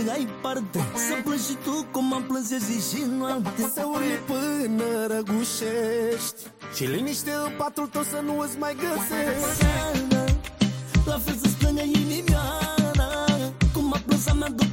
ai parte, să plângi și tu cum am plâns eu zi și noapte. Să urli până răgușești și liniște în patul tău să nu îți mai găsești. La fel să-ți plângă inimioara, cum a plâns a mea